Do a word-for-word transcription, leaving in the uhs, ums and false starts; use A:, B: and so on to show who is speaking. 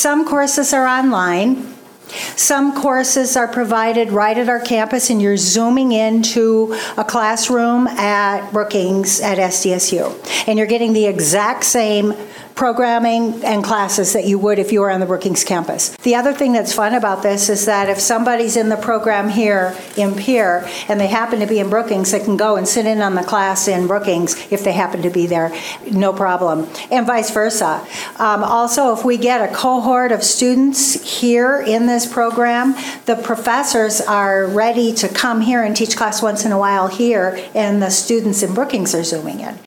A: Some courses are online. Some courses are provided right at our campus, and you're zooming into a classroom at Brookings at S D S U. And you're getting the exact same programming and classes that you would if you were on the Brookings campus. The other thing that's fun about this is that if somebody's in the program here in Pierre and they happen to be in Brookings, they can go and sit in on the class in Brookings if they happen to be there, no problem, and vice versa. Um, also, if we get a cohort of students here in this program, the professors are ready to come here and teach class once in a while here, and the students in Brookings are zooming in.